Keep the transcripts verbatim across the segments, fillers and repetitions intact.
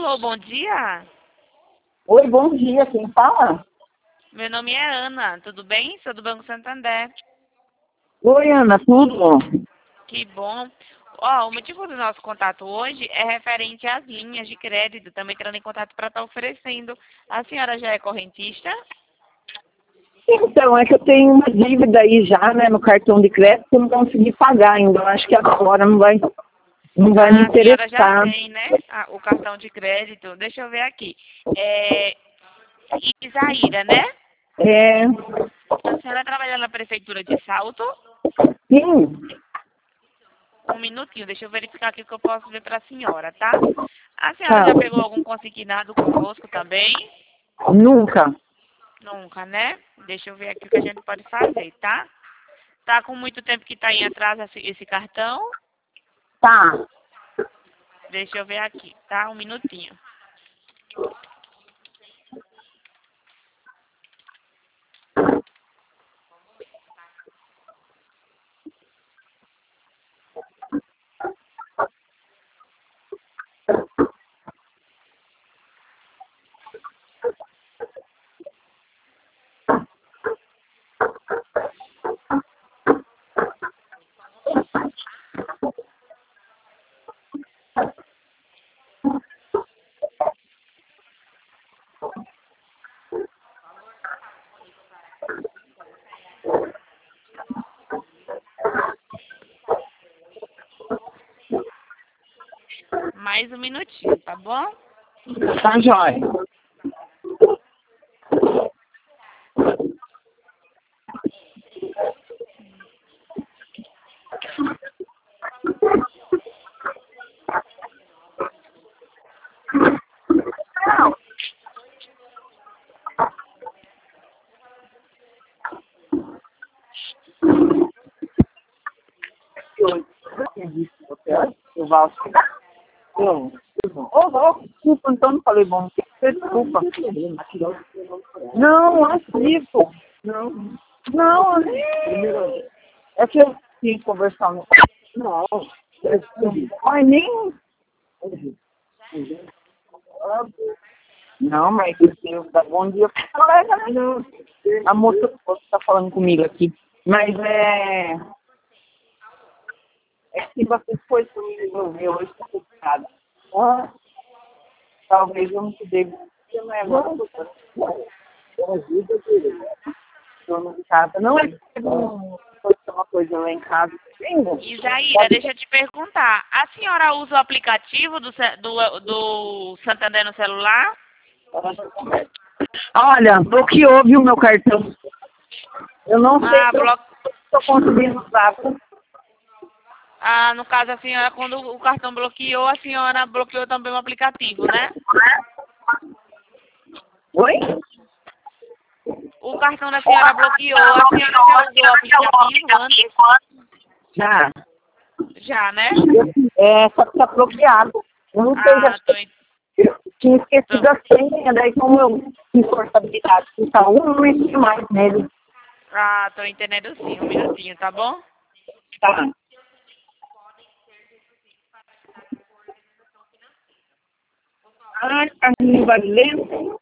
Alô, bom dia. Oi, bom dia, quem fala? Meu nome é Ana, tudo bem? Sou do Banco Santander. Oi, Ana, tudo? Que bom. Ó, o motivo do nosso contato hoje é referente às linhas de crédito, também entrando em contato para estar oferecendo. A senhora já é correntista? Então, é que eu tenho uma dívida aí já, né, no cartão de crédito que eu não consegui pagar ainda. Eu acho que agora não vai, não vai me Ah, a senhora já interessar. tem, né? Ah, o cartão de crédito. Deixa eu ver aqui. É Isaíra, né? É, A senhora trabalha na prefeitura de Salto? sim, Um minutinho, deixa eu verificar aqui o que eu posso ver para a senhora, tá? A senhora tá. já pegou algum consignado conosco também? Nunca. Nunca, né? Deixa eu ver aqui o que a gente pode fazer, tá? Tá com muito tempo que tá em atraso esse, esse cartão? Tá. Deixa eu ver aqui, tá? Um minutinho. Mais um minutinho, tá bom? Tá jóia. Eu vou Não, ô, louco, desculpa, então não falei bom. Desculpa. Não, não é isso. Não, não, é que eu tinha que conversar. No... Não, mas nem. Não, mas eu tenho dar bom dia pra colega, né? Não. A moça que está falando comigo aqui. Mas é. É que bastante coisa para me resolver hoje, está complicado. Ah, talvez eu não te dê. Eu não é agora. Dona de casa. Não é que não aconteceu uma coisa lá em casa. Isaíra, deixa eu te perguntar. A senhora usa o aplicativo do, ce- do, do Santander no celular? Olha, bloqueou, viu, meu cartão. Eu não sei Ah, se eu blo... estou conseguindo usar. ah, no caso, a senhora, quando o cartão bloqueou, a senhora bloqueou também o aplicativo, né? Oi? O cartão da senhora bloqueou. A senhora já usou o aplicativo antes? Já. Já, né? É, só que tá bloqueado. Eu não sei, já Ah, tô, en- eu tinha tô, esquecido a senha, daí como eu fiz portabilidade com saúde, eu não mexi mais nele. ah, tô entendendo sim. Um minutinho, tá bom? Tá. Ai, carrinho valendo.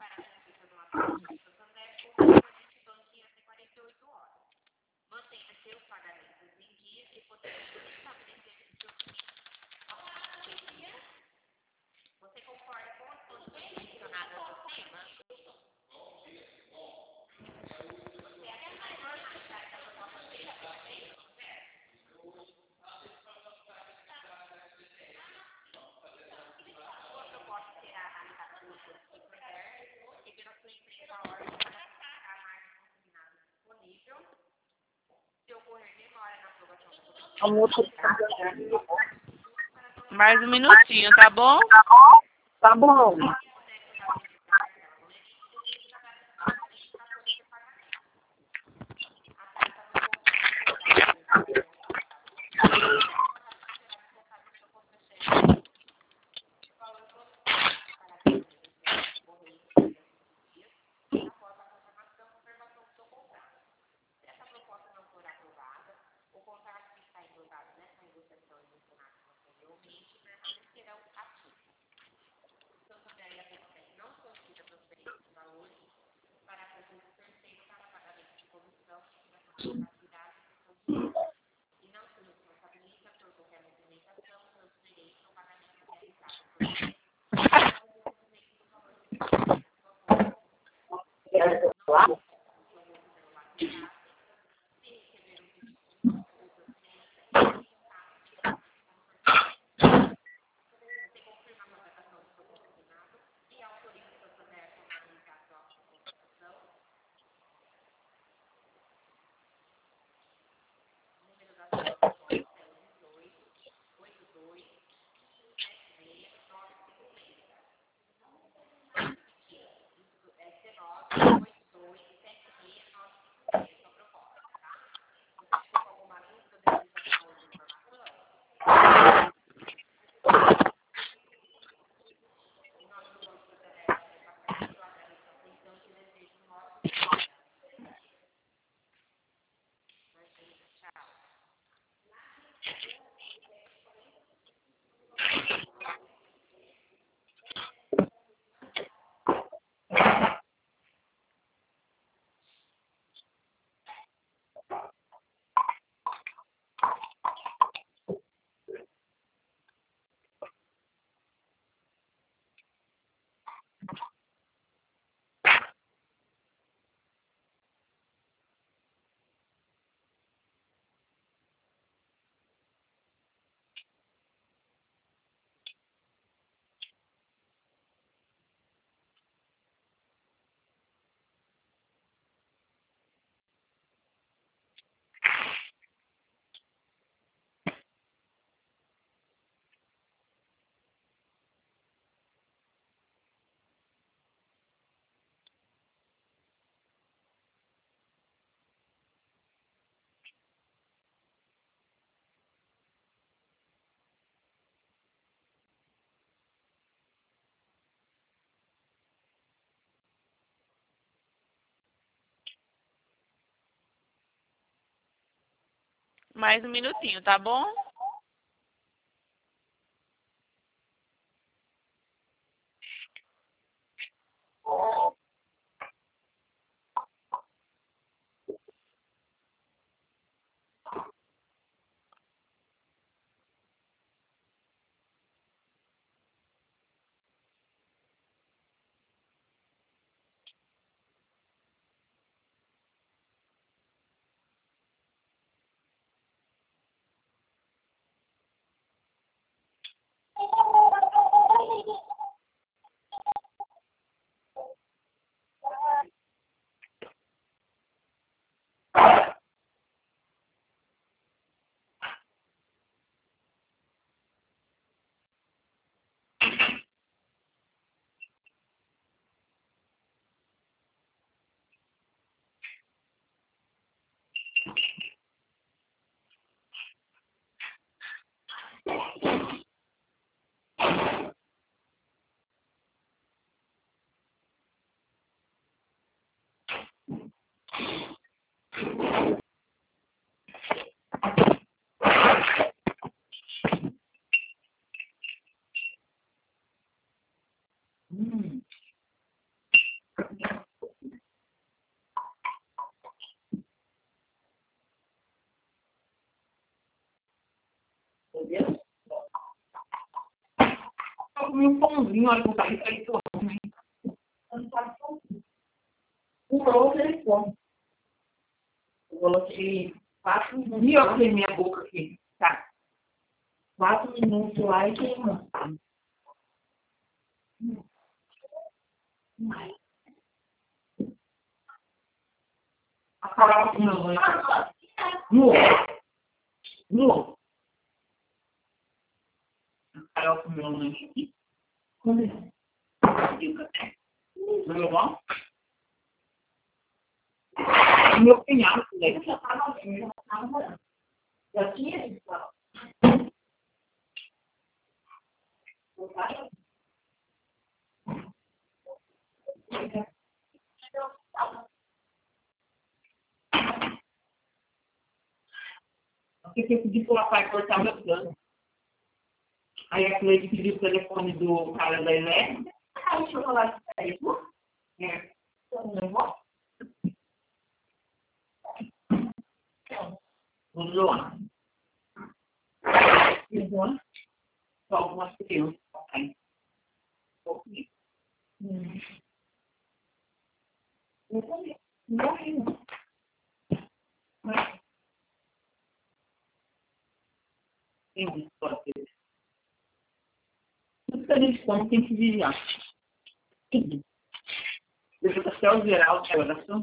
A moça tá. Mais um minutinho, tá bom? Tá bom. Mais um minutinho, tá bom? Hum. Entendeu? Eu comi um pãozinho, olha, com carne feito ontem. Um ovo ele come. Eu coloquei quatro minutos. E eu minha boca aqui. Tá. Quatro minutos lá e queimando. A Carol com meu mãe. Nu. Nu. A Carol com meu mãe aqui. E o café. Meu bom? Meu cunhado, ele já estava já estava morando. Já tinha isso lá. Porque eu pedi para o papai cortar meu plano. Aí a Cleide pediu o telefone do cara da elétrica. Aí o chocolate aí, é. Então, não vou. Tudo lá. Uhum. Só algumas crianças. Um pouquinho. Hum. Não, tem pode ter. Tudo que a gente come tem que vigiar. Tudo. Deixa eu até o geral de oração.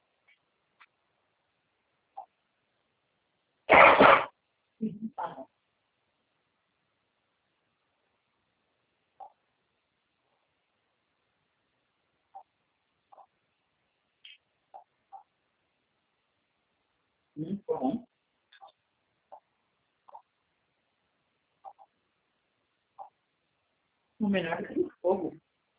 Muito bom. O melhor é o fogo.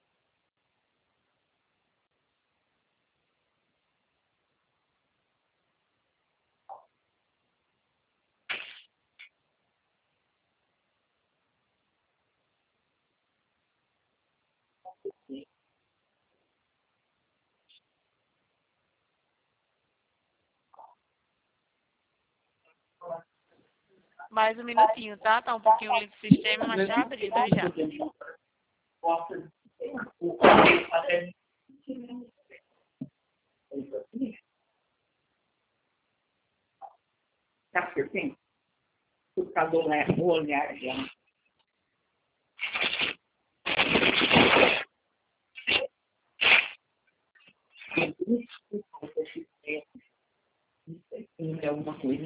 Mais um minutinho, tá? Tá um pouquinho lindo o sistema, mas tá abrindo já. Tá perfeito? Por causa do olhar dela. Não é alguma coisa.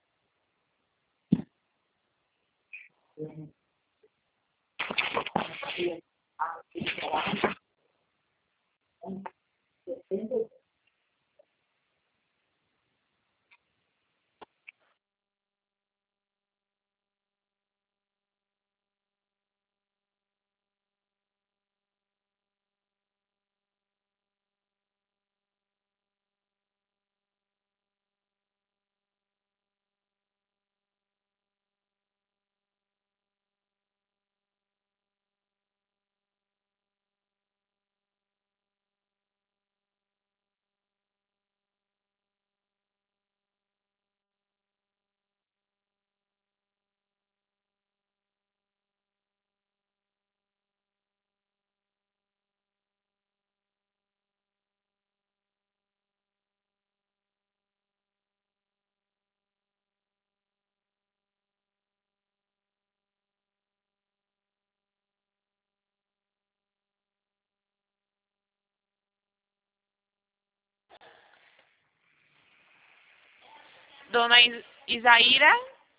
Dona Is- Isaíra?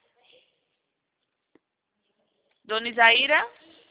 Dona Isaíra?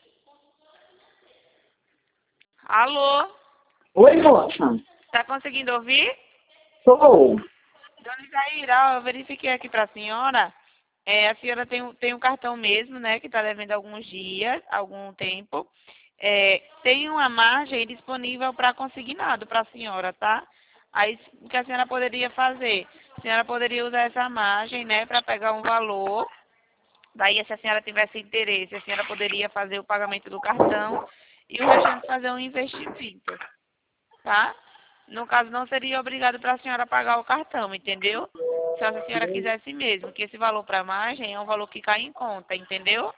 Alô? Oi, moça. Tá conseguindo ouvir? Sou. Dona Isaíra, ó, eu verifiquei aqui pra senhora. É, a senhora tem, um- tem um cartão mesmo, né? Que tá devendo alguns dias, algum tempo. É, tem uma margem disponível para consignado para a senhora, tá? Aí o que a senhora poderia fazer? A senhora poderia usar essa margem, né, para pegar um valor. Daí, se a senhora tivesse interesse, a senhora poderia fazer o pagamento do cartão e o restante fazer um investimento, tá? No caso, não seria obrigado para a senhora pagar o cartão, entendeu? Se a senhora quisesse mesmo, que esse valor para a margem é um valor que cai em conta, entendeu?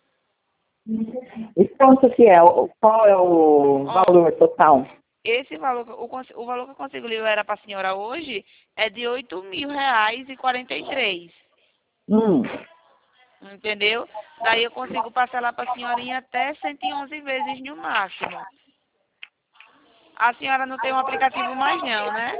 E quanto que é? O- Qual é o Ó, valor total? esse valor, que- o, cons- o valor que eu consigo liberar para a senhora hoje é de oito mil reais e quarenta e três, Hum. entendeu? Daí eu consigo parcelar para a senhorinha até cento e onze vezes no máximo. A senhora não tem um aplicativo mais não, né?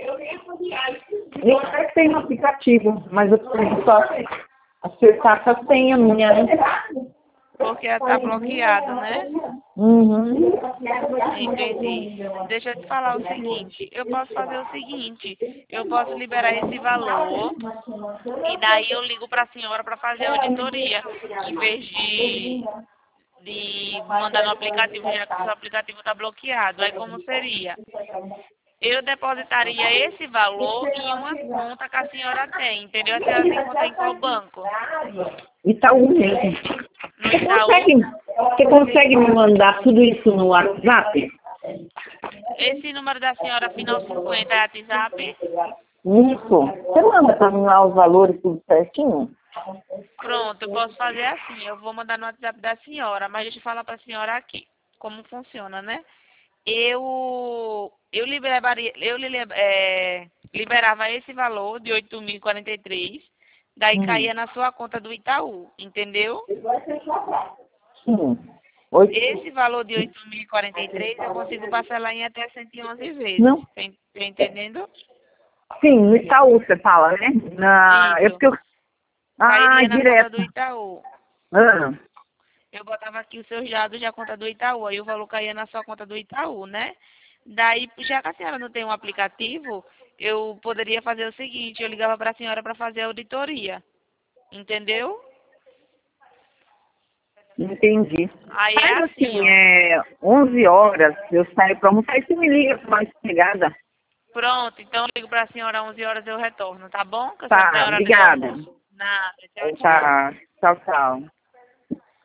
Eu até tenho um aplicativo, mas eu preciso só acertar com a senha minha, né? Porque está bloqueado, né? Uhum. Entendi. Deixa eu te falar o seguinte, eu posso fazer o seguinte, eu posso liberar esse valor e daí eu ligo para a senhora para fazer a auditoria, em vez de, de mandar no aplicativo, já que o seu aplicativo está bloqueado. Aí como seria? Eu depositaria esse valor em uma conta que a senhora tem, entendeu? A senhora tem conta em qual banco? Itaú mesmo. No Você Itaú? consegue, você consegue me mandar tudo isso no WhatsApp? Esse número da senhora, final cinquenta, é WhatsApp? Isso. Você manda para mim lá os valores tudo certinho? Pronto, eu posso fazer assim. Eu vou mandar no WhatsApp da senhora, mas deixa eu falar para a senhora aqui como funciona, né? Eu eu liberaria, eu li- é, liberava esse valor de oito mil e quarenta e três, daí Hum. caía na sua conta do Itaú, entendeu? Sim. Oito. Esse valor de oito mil e quarenta e três eu consigo parcelar em até cento e onze vezes. Não. Tá en- tá entendendo? Sim, no Itaú você fala, né? Na... É Isso. porque eu... Ah, Cairia na conta do direto. Itaú. Ah. Eu botava aqui os seus dados da conta do Itaú, aí o valor caía na sua conta do Itaú, né? Daí, já que a senhora não tem um aplicativo, eu poderia fazer o seguinte, eu ligava para a senhora para fazer a auditoria. Entendeu? Entendi. Aí é Faz assim, assim, ó. é onze horas, eu saio para almoçar e você me liga com mais pegada. Pronto, então eu ligo para a senhora às onze horas eu retorno, tá bom? Que a senhora tem Tá, horário de obrigada. almoço. Nada, tchau, tchau. Tá, tchau, tchau.